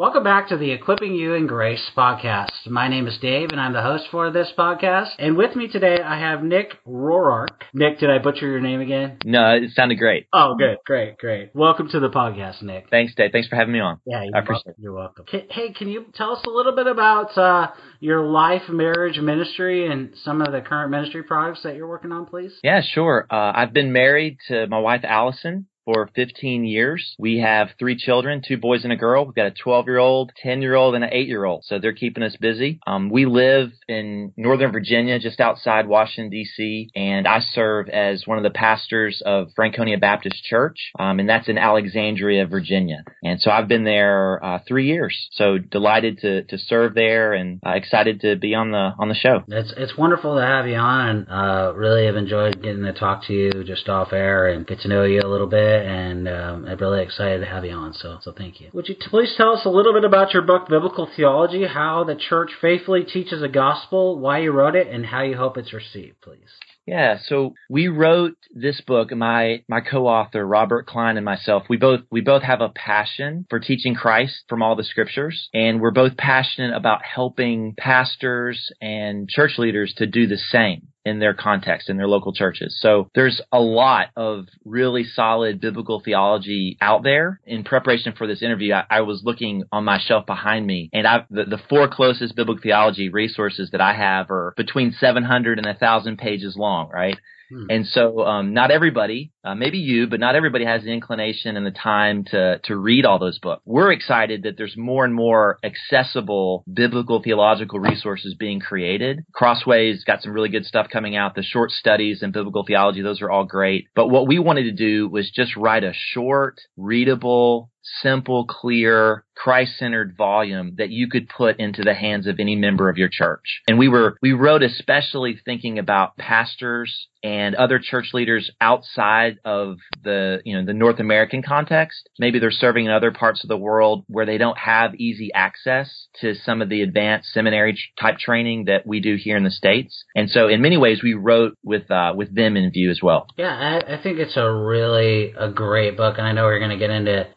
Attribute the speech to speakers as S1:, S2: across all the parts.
S1: Welcome back to the Equipping You in Grace podcast. My name is Dave, and I'm the host for this podcast. And with me today, I have Nick Rourke. Nick, did I butcher your name again?
S2: No, it sounded great.
S1: Oh, good. Great. Welcome to the podcast, Nick.
S2: Thanks, Dave. Thanks for having me on.
S1: Yeah,
S2: I appreciate it.
S1: You're welcome. Hey, can you tell us a little bit about your life, marriage, ministry, and some of the current ministry projects that you're working on, please?
S2: Yeah, sure. I've been married to my wife, Allison, for 15 years. We have 3 children, 2 boys and a girl. We've got a 12-year-old, 10-year-old, and an 8-year-old. So they're keeping us busy. We live in Northern Virginia, just outside Washington, D.C., and I serve as one of the pastors of Franconia Baptist Church, and that's in Alexandria, Virginia. And so I've been there 3 years. So delighted to serve there and excited to be on the show.
S1: It's wonderful to have you on, and really have enjoyed getting to talk to you just off air and get to know you a little bit. And I'm really excited to have you on, so thank you. Would you please tell us a little bit about your book, Biblical Theology, how the church faithfully teaches the gospel, why you wrote it, and how you hope it's received, please?
S2: Yeah, so we wrote this book, my co-author, Robert Klein, and myself. We both have a passion for teaching Christ from all the scriptures, and we're both passionate about helping pastors and church leaders to do the same in their context, in their local churches. So there's a lot of really solid biblical theology out there. In preparation for this interview, I was looking on my shelf behind me, and the 4 closest biblical theology resources that I have are between 700 and 1,000 pages long, right? And so not everybody, maybe you, but not everybody has the inclination and the time to read all those books. We're excited that there's more and more accessible biblical theological resources being created. Crossway's got some really good stuff coming out. The short studies in biblical theology, those are all great. But what we wanted to do was just write a short, readable, simple, clear, Christ-centered volume that you could put into the hands of any member of your church. And we wrote especially thinking about pastors and other church leaders outside of the North American context. Maybe they're serving in other parts of the world where they don't have easy access to some of the advanced seminary type training that we do here in the States. And so in many ways we wrote with them in view as well.
S1: Yeah, I think it's a great book, and I know we're going to get into,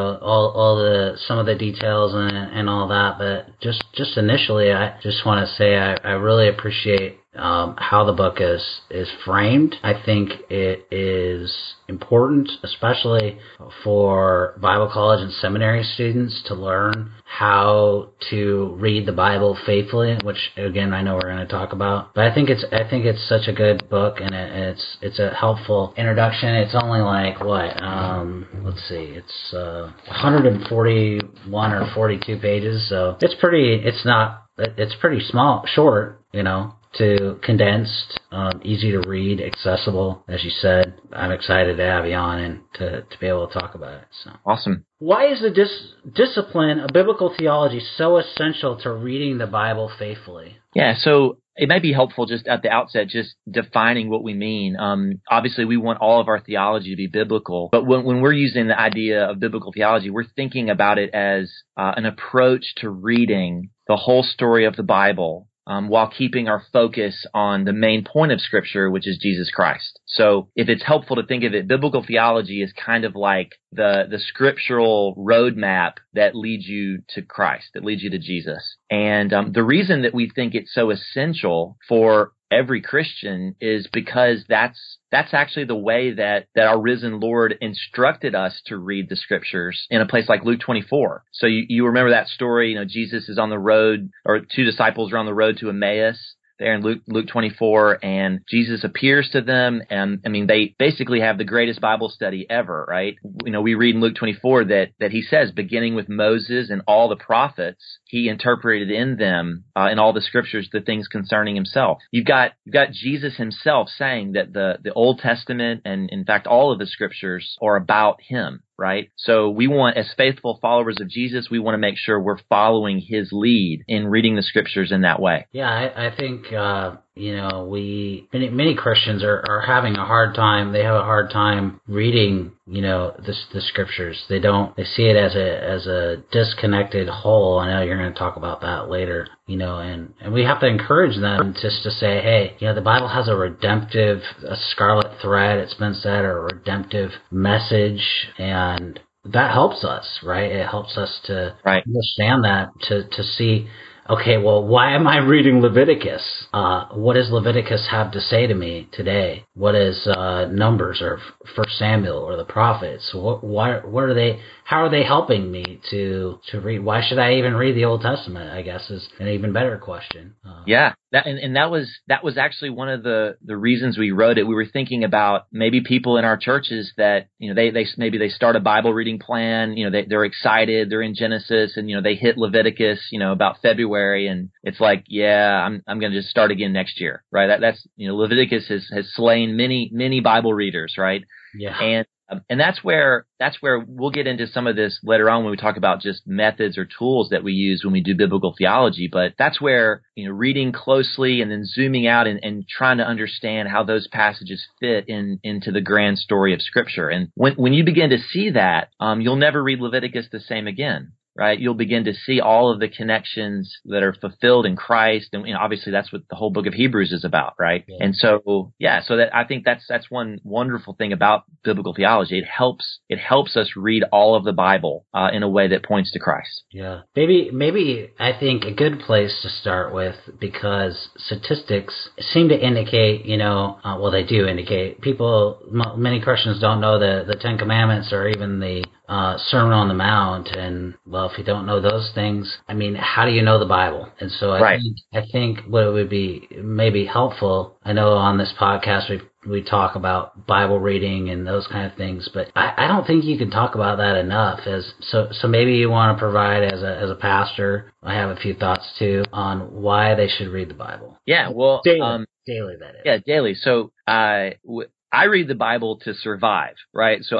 S1: all some of the details and all that, but just initially, I just want to say I really appreciate how the book is framed. I think it is important, especially for Bible college and seminary students, to learn how to read the Bible faithfully, which again I know we're going to talk about. But I think it's such a good book, and it's a helpful introduction. It's only like let's see, it's 141 or 42 pages, so it's pretty small, short, to condensed, easy to read, accessible. As you said, I'm excited to have you on and to be able to talk about it. So
S2: awesome.
S1: Why is the discipline of biblical theology so essential to reading the Bible faithfully?
S2: Yeah, so it might be helpful just at the outset, just defining what we mean. Obviously, we want all of our theology to be biblical, but when we're using the idea of biblical theology, we're thinking about it as an approach to reading the whole story of the Bible, while keeping our focus on the main point of Scripture, which is Jesus Christ. So if it's helpful to think of it, biblical theology is kind of like the scriptural roadmap that leads you to Christ, that leads you to Jesus. And the reason that we think it's so essential for every Christian is because that's actually the way that our risen Lord instructed us to read the scriptures in a place like Luke 24. So you remember that story, Jesus is on the road, or 2 disciples are on the road to Emmaus there in Luke 24, and Jesus appears to them, and they basically have the greatest Bible study ever, right? We read in Luke 24 that he says, beginning with Moses and all the prophets, he interpreted in them, in all the scriptures, the things concerning himself. You've got Jesus himself saying that the Old Testament, and in fact all of the scriptures, are about him. Right? So we want, as faithful followers of Jesus, we want to make sure we're following his lead in reading the scriptures in that way.
S1: Yeah, I think, many Christians are having a hard time. They have a hard time reading, the scriptures. They see it as a disconnected whole. I know you're going to talk about that later, and we have to encourage them just to say, hey, the Bible has a scarlet thread, it's been said, or a redemptive message, and that helps us, right? It helps us to
S2: Right.
S1: understand that, to see, okay, well, why am I reading Leviticus? What does Leviticus have to say to me today? What is Numbers or First Samuel or the prophets? What are they? How are they helping me to read? Why should I even read the Old Testament? I guess is an even better question.
S2: Yeah, that was actually one of the reasons we wrote it. We were thinking about maybe people in our churches that, you know, they start a Bible reading plan, you know, they're excited, they're in Genesis, and, you know, they hit Leviticus, you know, about February, and it's like, yeah, I'm going to just start again next year, right? That's, you know, Leviticus has slain many Bible readers, right?
S1: Yeah.
S2: And that's where we'll get into some of this later on when we talk about just methods or tools that we use when we do biblical theology. But that's where, you know, reading closely and then zooming out and trying to understand how those passages fit into the grand story of Scripture. And when you begin to see that, you'll never read Leviticus the same again. Right, you'll begin to see all of the connections that are fulfilled in Christ, and, you know, obviously that's what the whole book of Hebrews is about, right? Yeah. And so that I think that's one wonderful thing about biblical theology. It helps us read all of the Bible in a way that points to Christ.
S1: Yeah, maybe I think a good place to start with, because statistics seem to indicate, you know, well, they do indicate many Christians don't know the Ten Commandments or even the Sermon on the Mount, and well, if you don't know those things, I mean, how do you know the Bible? And so I think what it would be maybe helpful, I know on this podcast we talk about Bible reading and those kind of things, but I don't think you can talk about that enough. So maybe you want to provide as a pastor, I have a few thoughts too on why they should read the Bible.
S2: Yeah, well,
S1: daily that is.
S2: Yeah, daily. So I read the Bible to survive, right? So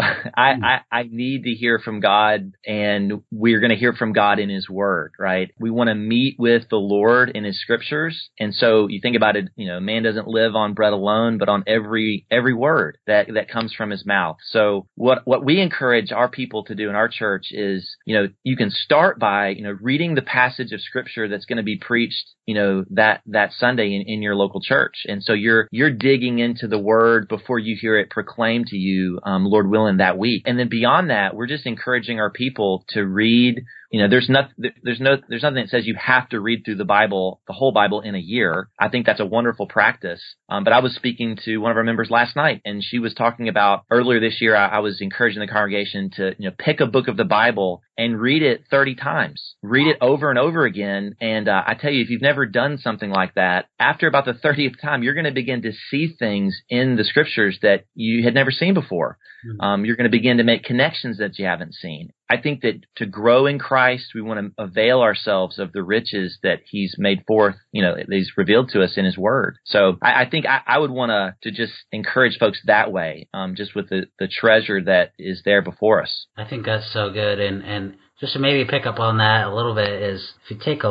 S2: I need to hear from God, and we're going to hear from God in His Word, right? We want to meet with the Lord in His Scriptures. And so you think about it, you know, man doesn't live on bread alone, but on every word that comes from His mouth. So what we encourage our people to do in our church is, you know, you can start by, you know, reading the passage of Scripture that's going to be preached, you know, that Sunday in your local church. And so you're digging into the Word before you hear it proclaimed to you, Lord willing, that week. And then beyond that, we're just encouraging our people to read. You know, there's nothing that says you have to read through the Bible, the whole Bible, in a year. I think that's a wonderful practice. But I was speaking to one of our members last night, and she was talking about earlier this year. I was encouraging the congregation to, you know, pick a book of the Bible and read it 30 times. Read it over and over again. And I tell you, if you've never done something like that, after about the 30th time, you're going to begin to see things in the Scriptures that you had never seen before. You're going to begin to make connections that you haven't seen. I think that to grow in Christ, we want to avail ourselves of the riches that He's made forth, you know, that He's revealed to us in His Word. So I think I would want to just encourage folks that way, just with the treasure that is there before us.
S1: I think that's so good. And just to maybe pick up on that a little bit is, if you take a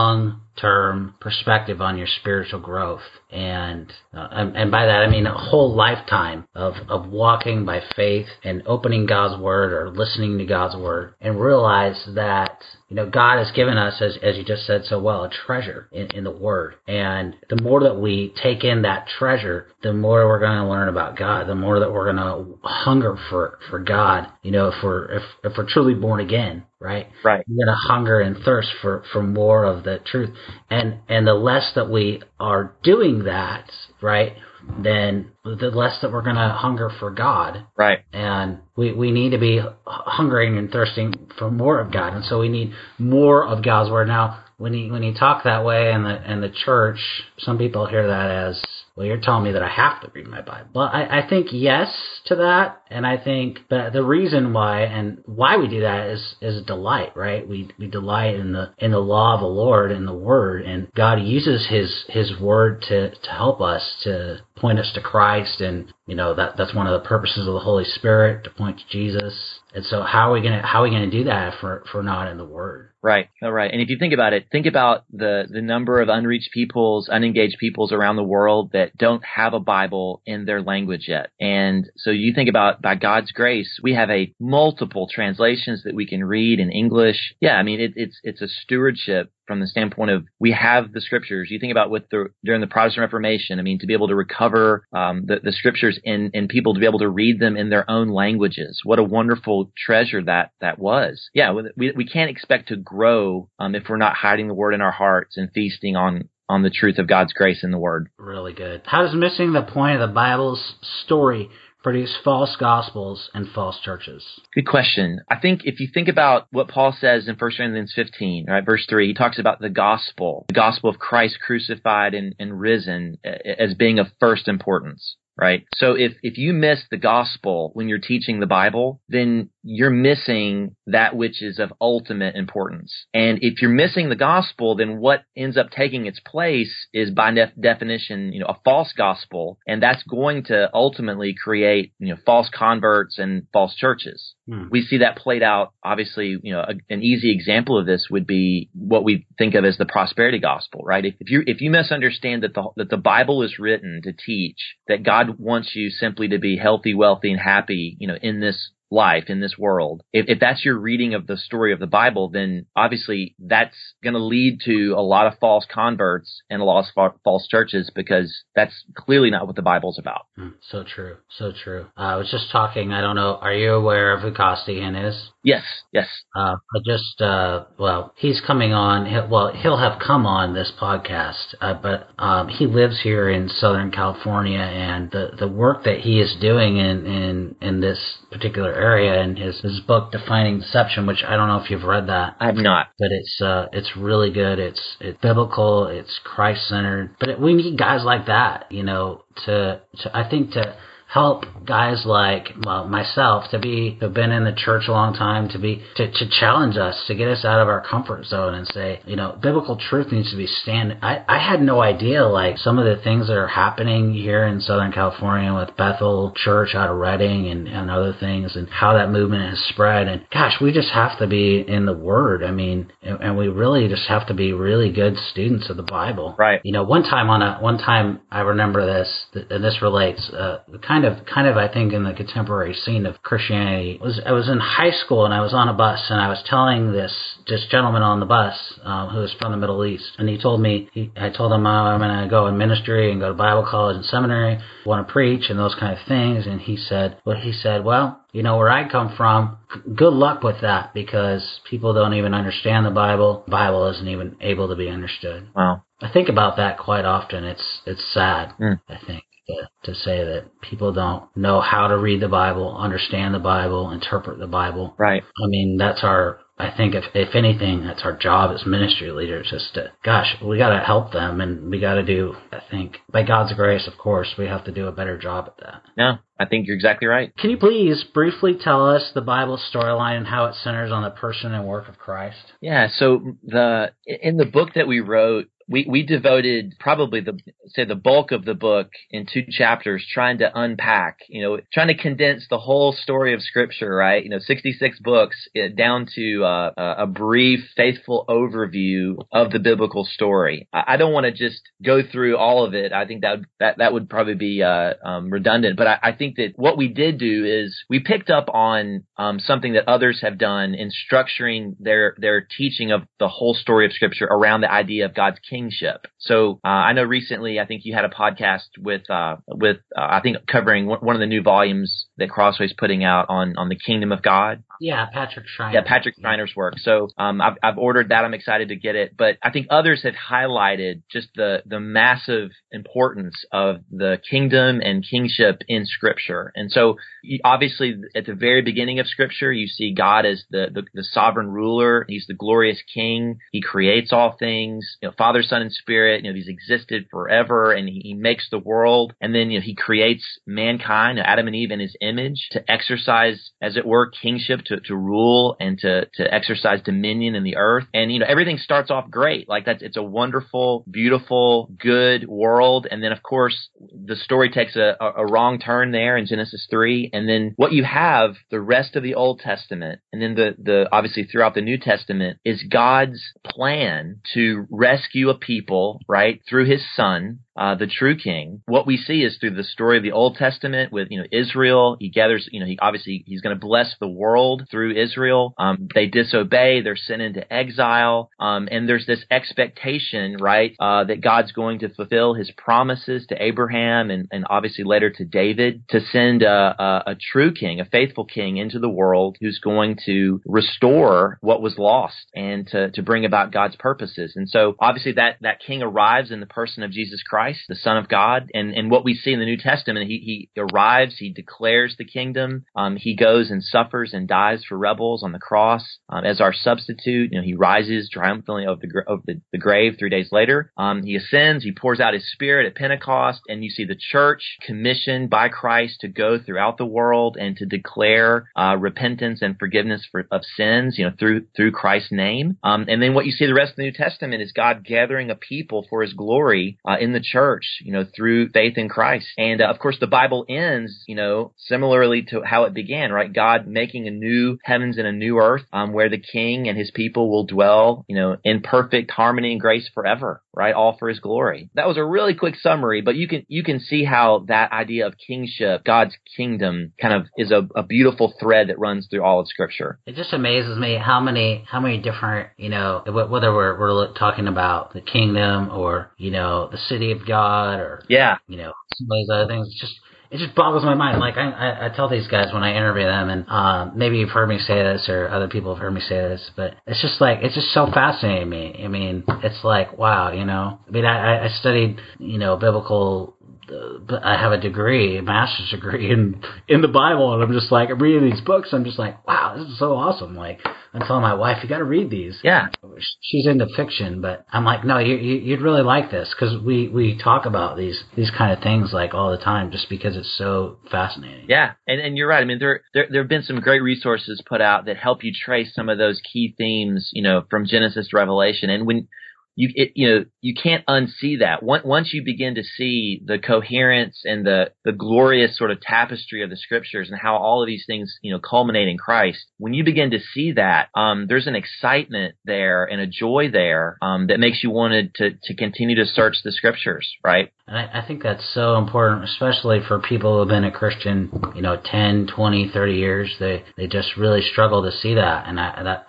S1: long-term perspective on your spiritual growth, and by that I mean a whole lifetime of walking by faith and opening God's Word or listening to God's Word, and realize that, you know, God has given us, as you just said so well, a treasure in the Word. And the more that we take in that treasure, the more we're going to learn about God, the more that we're going to hunger for God. You know, if we're truly born again, right?
S2: Right.
S1: We're going to hunger and thirst for more of the truth. And the less that we are doing that, right, then the less that we're going to hunger for God.
S2: Right.
S1: And we need to be hungering and thirsting for more of God. And so we need more of God's Word. Now, when you talk that way in the church, some people hear that as, well, you're telling me that I have to read my Bible. Well, I think yes to that, and I think that the reason why we do that is delight, right? We delight in the law of the Lord and the Word, and God uses His Word to help us, to point us to Christ, and, you know, that's one of the purposes of the Holy Spirit, to point to Jesus. And so how are we gonna do that if we're not in the Word?
S2: Right. All right. And if you think about it, think about the number of unreached peoples, unengaged peoples around the world that don't have a Bible in their language yet. And so you think about, by God's grace, we have multiple translations that we can read in English. Yeah, I mean, it's a stewardship from the standpoint of we have the scriptures. You think about during the Protestant Reformation, I mean, to be able to recover the scriptures and people to be able to read them in their own languages. What a wonderful treasure that was. Yeah, we can't expect to grow if we're not hiding the word in our hearts and feasting on the truth of God's grace in the word.
S1: Really good. How does missing the point of the Bible's story produce false gospels and false churches?
S2: Good question. I think if you think about what Paul says in 1 Corinthians 15, right, verse 3, he talks about the gospel of Christ crucified and risen as being of first importance. Right. So if you miss the gospel when you're teaching the Bible, then you're missing that which is of ultimate importance. And if you're missing the gospel, then what ends up taking its place is by definition, a false gospel. And that's going to ultimately create, false converts and false churches. We see that played out. Obviously, an easy example of this would be what we think of as the prosperity gospel, right? If you misunderstand that the Bible is written to teach that God wants you simply to be healthy, wealthy, and happy, in this life, in this world. If that's your reading of the story of the Bible, then obviously that's going to lead to a lot of false converts and a lot of false churches, because that's clearly not what the Bible's about.
S1: So true. So true. I was just talking, I don't know, are you aware of who Costigan is?
S2: Yes.
S1: He's coming on. He'll have come on this podcast, but he lives here in Southern California, and the work that he is doing in this particular area, and his book Defining Deception, which I don't know if you've read that.
S2: I have not,
S1: but it's really good. It's biblical. It's Christ centered. But we need guys like that, to help guys like myself to have been in the church a long time, to challenge us, to get us out of our comfort zone and say, biblical truth needs to be I had no idea, like, some of the things that are happening here in Southern California with Bethel Church out of Redding and other things, and how that movement has spread. And gosh, we just have to be in the Word. I mean, and we really just have to be really good students of the Bible.
S2: Right.
S1: One time I remember this, and this relates, kind of, I think, in the contemporary scene of Christianity. I was in high school, and I was on a bus, and I was telling this gentleman on the bus who was from the Middle East, and he told me, I told him, I'm going to go in ministry and go to Bible college and seminary, want to preach and those kind of things. And he said, well, where I come from, good luck with that, because people don't even understand the Bible. The Bible isn't even able to be understood.
S2: Wow.
S1: I think about that quite often. It's sad, I think. To say that people don't know how to read the Bible, understand the Bible, interpret the Bible.
S2: Right.
S1: I mean, I think if anything, that's our job as ministry leaders, is we got to help them, and we got to do, I think, by God's grace, of course, we have to do a better job at that.
S2: Yeah, I think you're exactly right.
S1: Can you please briefly tell us the Bible storyline and how it centers on the person and work of Christ?
S2: Yeah, so in the book that we wrote, we devoted probably the bulk of the book in 2 chapters trying to unpack, trying to condense the whole story of Scripture, right? 66 books down to a brief, faithful overview of the biblical story. I don't want to just go through all of it. I think that would probably be redundant. But I think that what we did do is we picked up on something that others have done in structuring their teaching of the whole story of Scripture around the idea of God's kingship. So I know recently, I think you had a podcast with I think covering one of the new volumes that Crossway's putting out on the kingdom of God.
S1: Yeah, Patrick Schreiner.
S2: Yeah, Patrick Schreiner's work. So I've ordered that. I'm excited to get it. But I think others have highlighted just the massive importance of the kingdom and kingship in Scripture. And so obviously at the very beginning of Scripture, you see God as the sovereign ruler. He's the glorious King. He creates all things. Father, Son, and Spirit. He's existed forever, and he makes the world. And then he creates mankind, Adam and Eve, in his image to exercise, as it were, kingship, to rule and to exercise dominion in the earth. And everything starts off great. Like it's a wonderful, beautiful, good world. And then of course the story takes a wrong turn there in Genesis 3. And then what you have the rest of the Old Testament, and then the obviously throughout the New Testament, is God's plan to rescue a people, right, through his Son, the true king, what we see is through the story of the Old Testament with, Israel. He gathers, he's going to bless the world through Israel. They disobey, they're sent into exile. And there's this expectation, right, that God's going to fulfill his promises to Abraham and obviously later to David to send a true king, a faithful king into the world who's going to restore what was lost and to bring about God's purposes. And so obviously that king arrives in the person of Jesus Christ, the Son of God. And what we see in the New Testament, he arrives, he declares the kingdom. He goes and suffers and dies for rebels on the cross as our substitute. He rises triumphantly over the grave 3 days later. He ascends, he pours out his Spirit at Pentecost, and you see the church commissioned by Christ to go throughout the world and to declare repentance and forgiveness of sins, through Christ's name. And then what you see the rest of the New Testament is God gathering a people for his glory in the church, through faith in Christ. And of course, the Bible ends, similarly to how it began, right? God making a new heavens and a new earth, where the King and his people will dwell, in perfect harmony and grace forever, right? All for his glory. That was a really quick summary, but you can see how that idea of kingship, God's kingdom, kind of is a beautiful thread that runs through all of Scripture.
S1: It just amazes me how many different, whether we're talking about the kingdom or, the city of God or, some of those other things. It just boggles my mind. Like I tell these guys when I interview them, and maybe you've heard me say this or other people have heard me say this, but it's just so fascinating to me. I mean, it's like, wow, I studied, biblical. I have a degree, a master's degree in the Bible, and I'm just like, I'm reading these books. I'm just like, wow, this is so awesome. Like, I'm telling my wife, you got to read these.
S2: Yeah.
S1: She's into fiction, but I'm like, no, you'd really like this because we talk about these kind of things like all the time just because it's so fascinating.
S2: Yeah, and you're right. I mean, there have been some great resources put out that help you trace some of those key themes, from Genesis to Revelation, and when you can't unsee that. Once you begin to see the coherence and the glorious sort of tapestry of the Scriptures and how all of these things, culminate in Christ, when you begin to see that, there's an excitement there and a joy there that makes you want to continue to search the Scriptures, right?
S1: And I think that's so important, especially for people who have been a Christian, 10, 20, 30 years. They just really struggle to see that. And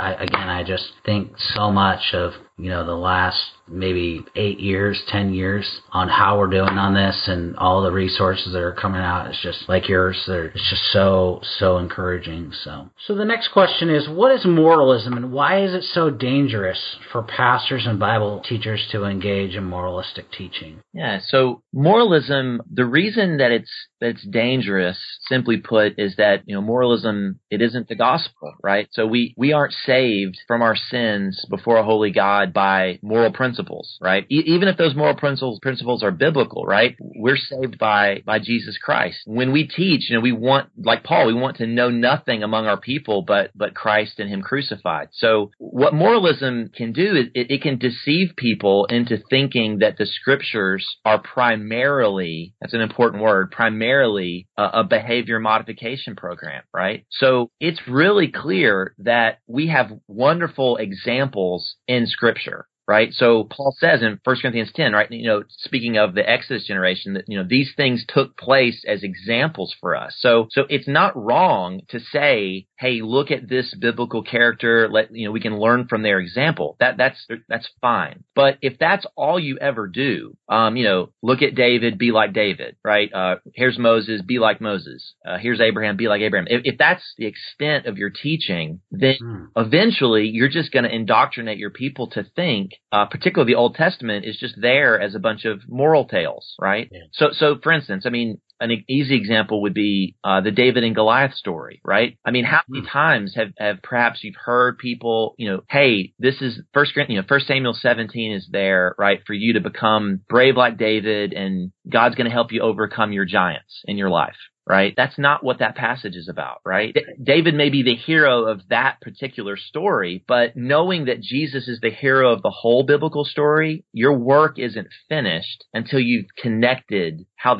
S1: I just think so much of, the last maybe 8 years, 10 years on how we're doing on this and all the resources that are coming out. It's just like yours. It's just so encouraging. So the next question is, what is moralism and why is it so dangerous for pastors and Bible teachers to engage in moralistic teaching?
S2: Yeah. So moralism, the reason that it's dangerous, simply put, is that, moralism, it isn't the gospel, right? So we aren't saved from our sins before a holy God by moral principles, right? Even if those moral principles are biblical, right? We're saved by Jesus Christ. When we teach, we want, like Paul, we want to know nothing among our people but Christ and him crucified. So what moralism can do is it can deceive people into thinking that the Scriptures are primarily, that's an important word, primarily a behavior modification program, right? So it's really clear that we have wonderful examples in Scripture. Right. So Paul says in 1 Corinthians 10, right, speaking of the Exodus generation, that, these things took place as examples for us. So it's not wrong to say, hey, look at this biblical character. We can learn from their example. That's fine. But if that's all you ever do, look at David, be like David, right? Here's Moses, be like Moses. Here's Abraham, be like Abraham. If that's the extent of your teaching, then eventually you're just going to indoctrinate your people to think, particularly the Old Testament, is just there as a bunch of moral tales, right? Yeah. So for instance, an easy example would be the David and Goliath story, right? How many times have perhaps you've heard people, hey, this is 1 Samuel 17 is there, right, for you to become brave like David, and God's going to help you overcome your giants in your life. Right? That's not what that passage is about, right? David may be the hero of that particular story, but knowing that Jesus is the hero of the whole biblical story, your work isn't finished until you've connected how that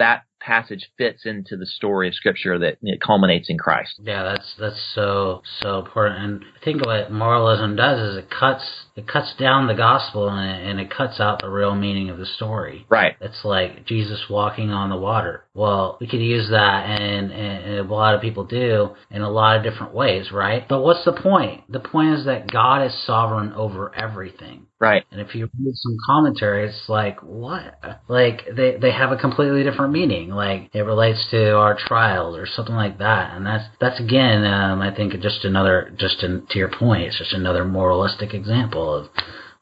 S2: passage fits into the story of Scripture that it culminates in Christ.
S1: Yeah, that's so important. And I think what moralism does is it cuts down the gospel and it cuts out the real meaning of the story.
S2: Right.
S1: It's like Jesus walking on the water. Well, we could use that, and a lot of people do in a lot of different ways, right? But what's the point? The point is that God is sovereign over everything.
S2: Right.
S1: And if you read some commentary, it's like, what? Like, they have a completely different meaning. Like, it relates to our trials or something like that. And that's again, I think to your point, it's just another moralistic example of,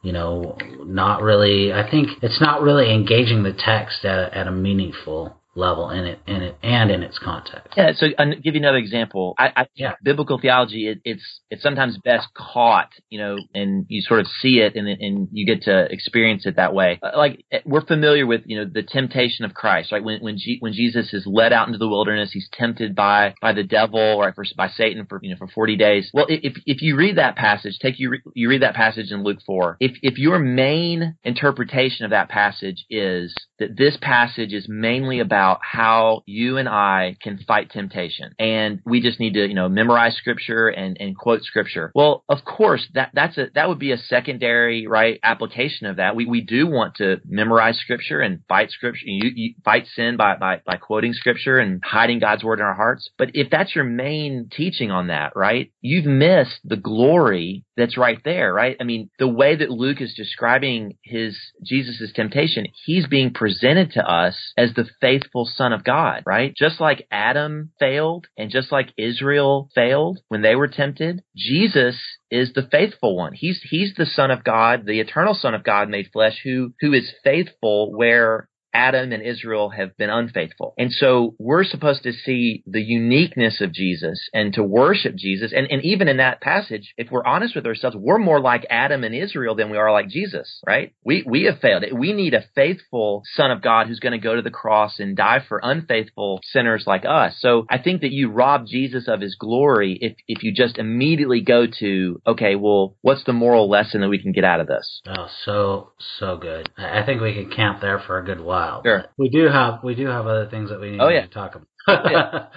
S1: not really, I think it's not really engaging the text at a meaningful level in its context.
S2: Yeah. So I'll give you another example. Biblical theology, it's sometimes best caught, and you sort of see it and you get to experience it that way. Like we're familiar with, the temptation of Christ, right? When Jesus is led out into the wilderness, he's tempted by the devil, right? By Satan for 40 days. Well, if you read that passage, you read that passage in Luke 4. If your main interpretation of that passage is that this passage is mainly about how you and I can fight temptation, and we just need to, memorize Scripture and quote Scripture. Well, of course, that would be a secondary, right, application of that. We do want to memorize Scripture and fight Scripture. You fight sin by quoting Scripture and hiding God's word in our hearts. But if that's your main teaching on that, right, you've missed the glory that's right there, right? I mean, the way that Luke is describing Jesus' temptation, he's being presented to us as the faithful Son of God, right? Just like Adam failed and just like Israel failed when they were tempted, Jesus is the faithful one. He's the Son of God, the eternal Son of God made flesh, who is faithful where Adam and Israel have been unfaithful. And so we're supposed to see the uniqueness of Jesus and to worship Jesus. And even in that passage, if we're honest with ourselves, we're more like Adam and Israel than we are like Jesus, right? We have failed. We need a faithful Son of God who's going to go to the cross and die for unfaithful sinners like us. So I think that you rob Jesus of his glory if you just immediately go to, okay, well, what's the moral lesson that we can get out of this?
S1: Oh, so good. I think we could camp there for a good while.
S2: Sure.
S1: We do have other things that we need to talk about.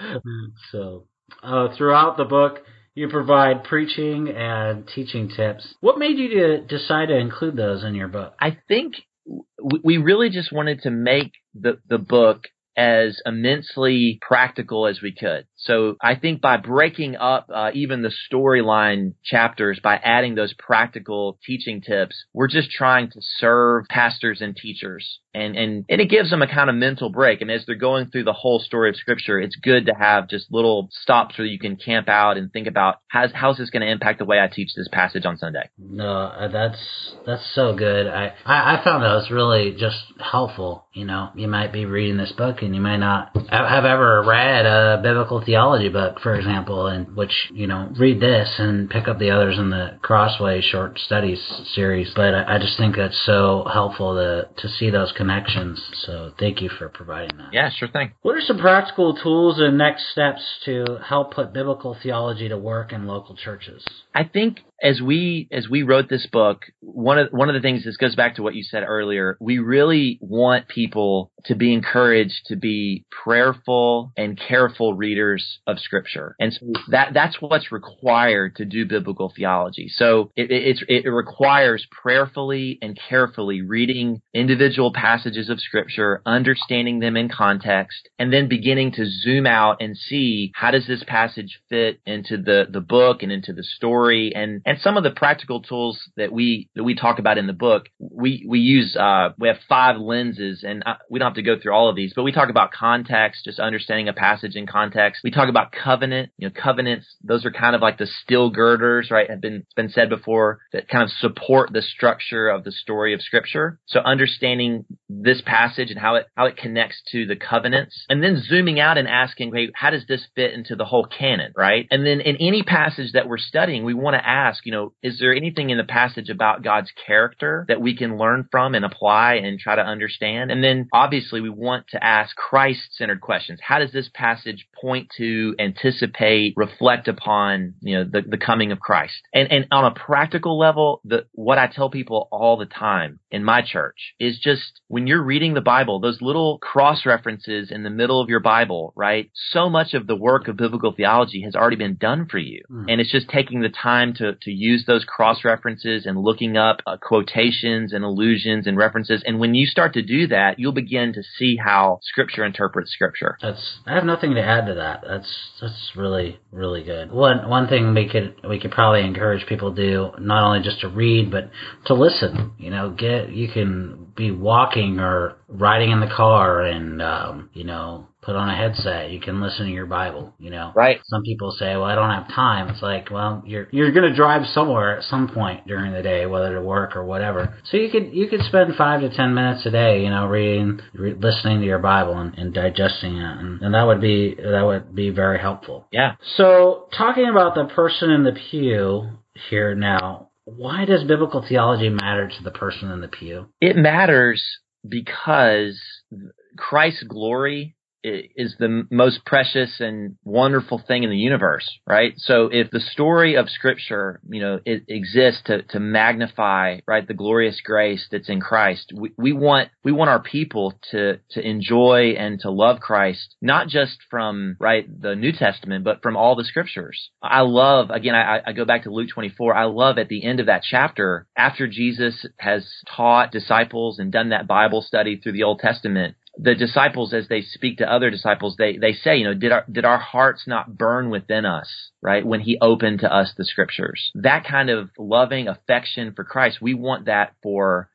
S1: So, throughout the book, you provide preaching and teaching tips. What made you decide to include those in your book?
S2: I think we really just wanted to make the book as immensely practical as we could. So I think by breaking up even the storyline chapters, by adding those practical teaching tips, we're just trying to serve pastors and teachers. And it gives them a kind of mental break. And as they're going through the whole story of Scripture, it's good to have just little stops where you can camp out and think about how's this going to impact the way I teach this passage on Sunday.
S1: No, that's so good. I found that was really just helpful. You might be reading this book and you might not have ever read a biblical theology book, for example, in which, read this and pick up the others in the Crossway Short Studies series. But I just think that's so helpful to see those connections. So thank you for providing that.
S2: Yeah, sure thing.
S1: What are some practical tools and next steps to help put biblical theology to work in local churches?
S2: I think as we wrote this book, one of the things, this goes back to what you said earlier, we really want people to be encouraged to be prayerful and careful readers of Scripture. And so that's what's required to do biblical theology. So it requires prayerfully and carefully reading individual passages of Scripture, understanding them in context, and then beginning to zoom out and see how does this passage fit into the book and into the story. And some of the practical tools that we talk about in the book, we use, we have 5 lenses, and we don't have to go through all of these, but we talk about context, just understanding a passage in context. We talk about covenant, covenants, those are kind of like the steel girders, right? It's been said before, that kind of support the structure of the story of Scripture. So understanding this passage and how it connects to the covenants, and then zooming out and asking, hey, how does this fit into the whole canon, right? And then in any passage that we're studying, we want to ask, is there anything in the passage about God's character that we can learn from and apply and try to understand? And then obviously we want to ask Christ-centered questions. How does this passage point to anticipate, reflect upon, the coming of Christ. And on a practical level, what I tell people all the time in my church is just when you're reading the Bible, those little cross references in the middle of your Bible, right? So much of the work of biblical theology has already been done for you. And it's just taking the time to use those cross references and looking up quotations and allusions and references. And when you start to do that, you'll begin to see how Scripture interprets Scripture.
S1: I have nothing to add to that. That's really, really good. One thing we could probably encourage people to do, not only just to read, but to listen. You can be walking or riding in the car and, put on a headset. You can listen to your Bible,
S2: Right.
S1: Some people say, well, I don't have time. It's like, well, you're going to drive somewhere at some point during the day, whether to work or whatever. So you could spend 5 to 10 minutes a day, reading, listening to your Bible and digesting it. And that would be very helpful.
S2: Yeah.
S1: So talking about the person in the pew here now, why does biblical theology matter to the person in the pew?
S2: It matters because Christ's glory is the most precious and wonderful thing in the universe, right? So if the story of Scripture, it exists to magnify, right, the glorious grace that's in Christ, we want our people to enjoy and to love Christ, not just from, right, the New Testament, but from all the Scriptures. I love, again, I go back to Luke 24. I love at the end of that chapter, after Jesus has taught disciples and done that Bible study through the Old Testament, the disciples, as they speak to other disciples, they say, did our hearts not burn within us, right, when he opened to us the Scriptures? That kind of loving affection for Christ, we want that for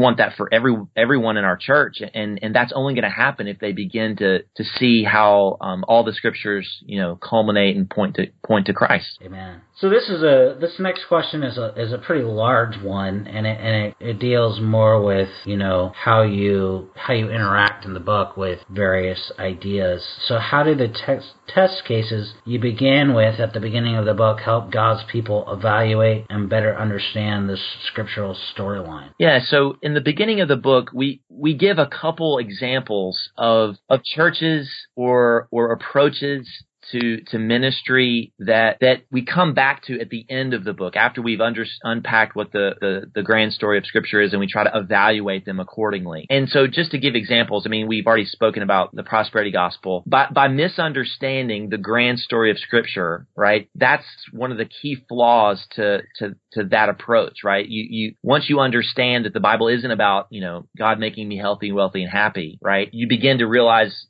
S2: everyone in our church, and that's only going to happen if they begin to see how all the Scriptures, culminate and point to Christ.
S1: Amen. So this next question is a pretty large one, and it deals more with how you interact in the book with various ideas. So how do the test cases you began with at the beginning of the book help God's people evaluate and better understand this scriptural storyline?
S2: Yeah, so in the beginning of the book, we give a couple examples of churches or approaches to ministry that we come back to at the end of the book after we've unpacked what the grand story of Scripture is, and we try to evaluate them accordingly. And so just to give examples, we've already spoken about the prosperity gospel. By misunderstanding the grand story of Scripture, right, that's one of the key flaws to that approach, right? You once you understand that the Bible isn't about, God making me healthy, wealthy, and happy, right, you begin to realize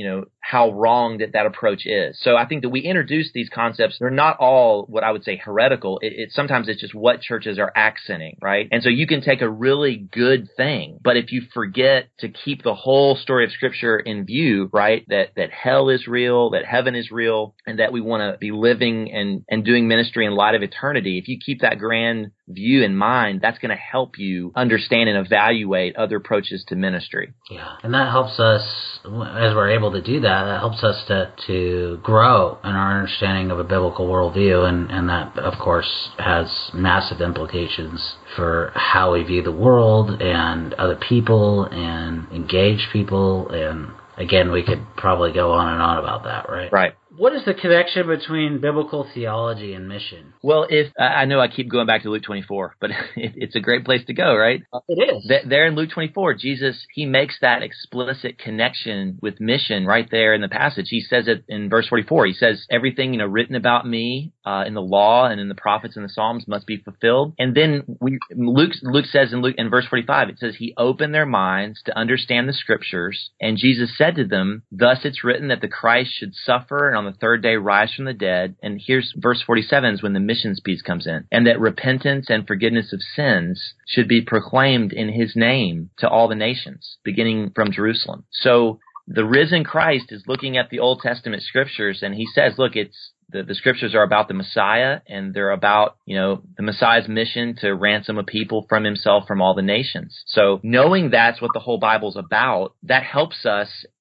S2: how wrong that approach is. So I think that we introduce these concepts. They're not all what I would say heretical. Sometimes it's just what churches are accenting, right? And so you can take a really good thing, but if you forget to keep the whole story of Scripture in view, right, that hell is real, that heaven is real, and that we want to be living and doing ministry in light of eternity, if you keep that grand view in mind, that's going to help you understand and evaluate other approaches to ministry.
S1: Yeah, and that helps us, as we're able to do that helps us to grow in our understanding of a biblical worldview, and that, of course, has massive implications for how we view the world and other people and engage people, and again, we could probably go on and on about that, right?
S2: Right.
S1: What is the connection between biblical theology and mission?
S2: Well, I know I keep going back to Luke 24, but it's a great place to go, right?
S1: It is.
S2: There in Luke 24, Jesus, he makes that explicit connection with mission right there in the passage. He says it in verse 44. He says, everything, written about me in the law and in the prophets and the Psalms must be fulfilled. And then Luke says in verse 45, it says, he opened their minds to understand the Scriptures. And Jesus said to them, thus it's written that the Christ should suffer and on the third day rise from the dead. And here's verse 47 is when the missions piece comes in. And that repentance and forgiveness of sins should be proclaimed in his name to all the nations, beginning from Jerusalem. So the risen Christ is looking at the Old Testament Scriptures, and he says, look, it's the Scriptures are about the Messiah, and they're about, the Messiah's mission to ransom a people from himself from all the nations. So knowing that's what the whole Bible's about, that helps us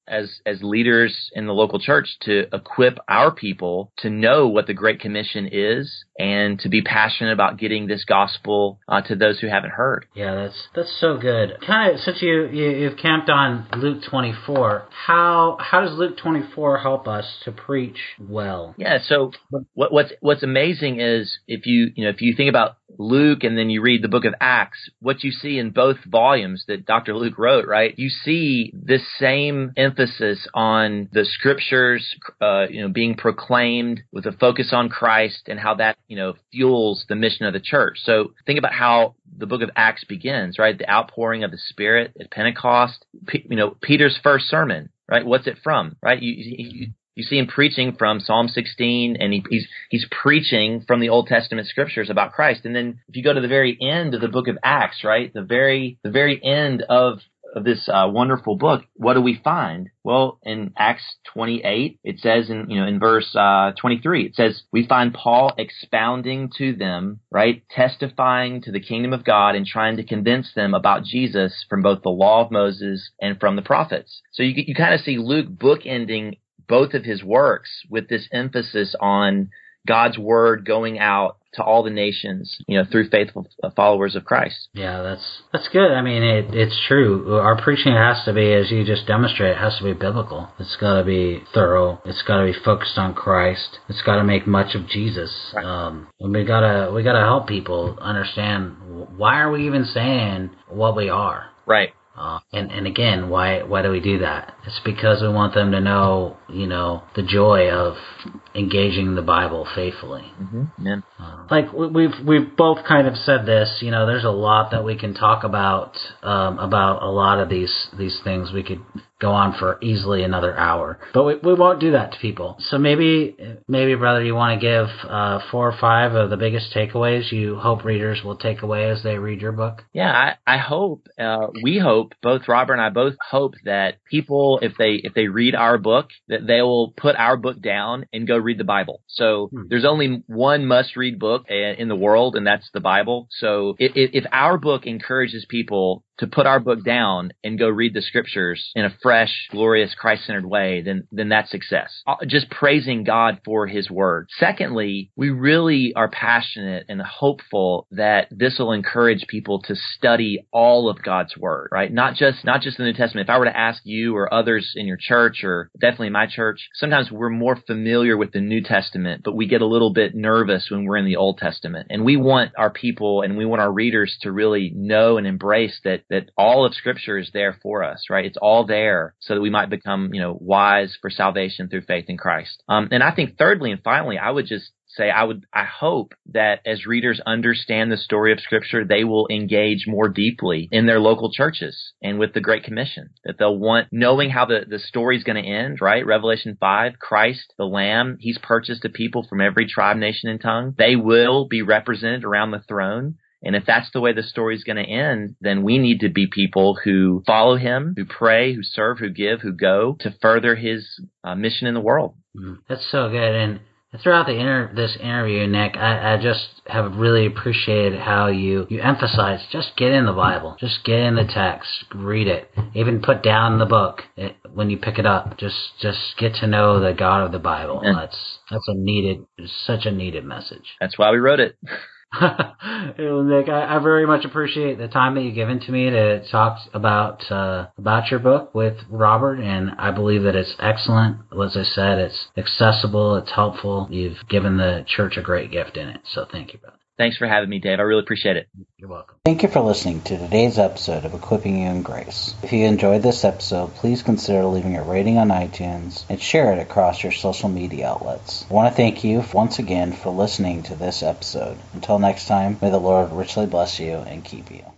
S2: as leaders in the local church to equip our people to know what the Great Commission is and to be passionate about getting this gospel to those who haven't heard.
S1: Yeah, that's so good. Kind of, since you've camped on Luke 24, how does Luke 24 help us to preach well?
S2: Yeah, so what's amazing is if you think about Luke and then you read the book of Acts, what you see in both volumes that Dr. Luke wrote, right? You see this same emphasis on the scriptures, being proclaimed with a focus on Christ and how that, fuels the mission of the church. So think about how the book of Acts begins, right? The outpouring of the Spirit at Pentecost, Peter's first sermon, right? What's it from, right? You see him preaching from Psalm 16, and he's preaching from the Old Testament scriptures about Christ. And then if you go to the very end of the book of Acts, right, the very end of this wonderful book, what do we find? Well, in Acts 28, it says in verse 23, it says, we find Paul expounding to them, right, testifying to the kingdom of God and trying to convince them about Jesus from both the law of Moses and from the prophets. So you kind of see Luke bookending both of his works with this emphasis on God's word going out to all the nations, through faithful followers of Christ.
S1: Yeah, that's good. I mean, it's true. Our preaching has to be, as you just demonstrated, it has to be biblical. It's got to be thorough. It's got to be focused on Christ. It's got to make much of Jesus. Right. And we gotta help people understand, why are we even saying what we are?
S2: Right.
S1: And again, why do we do that? It's because we want them to know, the joy of engaging the Bible faithfully.
S2: Mm-hmm. Yeah.
S1: Like we've both kind of said this, there's a lot that we can talk about a lot of these things. We could go on for easily another hour, but we won't do that to people. So maybe, brother, you want to give 4 or 5 of the biggest takeaways you hope readers will take away as they read your book?
S2: Yeah, I hope, we hope, both Robert and I both hope that people, if they read our book, that they will put our book down and go read the Bible. So there's only one must-read book in the world, and that's the Bible. So if our book encourages people to put our book down and go read the scriptures in a fresh, glorious, Christ-centered way, then that's success. Just praising God for his word. Secondly, we really are passionate and hopeful that this will encourage people to study all of God's word, right? Not just the New Testament. If I were to ask you or others in your church, or definitely my church, sometimes we're more familiar with the New Testament, but we get a little bit nervous when we're in the Old Testament. And we want our people and we want our readers to really know and embrace that all of Scripture is there for us, right? It's all there so that we might become, wise for salvation through faith in Christ. And I think thirdly and finally, I would just say I hope that as readers understand the story of Scripture, they will engage more deeply in their local churches and with the Great Commission, that they'll want, knowing how the story's going to end, right? Revelation 5, Christ, the Lamb, he's purchased a people from every tribe, nation, and tongue. They will be represented around the throne. And if that's the way the story's going to end, then we need to be people who follow him, who pray, who serve, who give, who go to further his mission in the world.
S1: That's so good. And throughout this interview, Nick, I just have really appreciated how you emphasize, just get in the Bible, just get in the text, read it, even put down the book when you pick it up. Just get to know the God of the Bible. That's such a needed message.
S2: That's why we wrote it.
S1: Nick, I very much appreciate the time that you've given to me to talk about your book with Robert, and I believe that it's excellent. As I said, it's accessible, it's helpful. You've given the church a great gift in it, so thank you, brother.
S2: Thanks for having me, Dave. I really appreciate it.
S1: You're welcome.
S3: Thank you for listening to today's episode of Equipping You in Grace. If you enjoyed this episode, please consider leaving a rating on iTunes and share it across your social media outlets. I want to thank you once again for listening to this episode. Until next time, may the Lord richly bless you and keep you.